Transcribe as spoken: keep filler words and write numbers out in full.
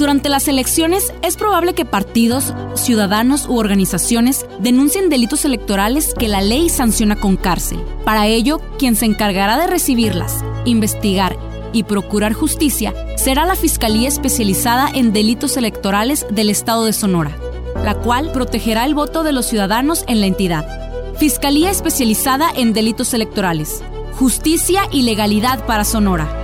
Durante las elecciones es probable que partidos, ciudadanos u organizaciones denuncien delitos electorales que la ley sanciona con cárcel. Para ello, quien se encargará de recibirlas, investigar y procurar justicia será la Fiscalía Especializada en Delitos Electorales del Estado de Sonora, la cual protegerá el voto de los ciudadanos en la entidad. Fiscalía Especializada en Delitos Electorales. Justicia y legalidad para Sonora.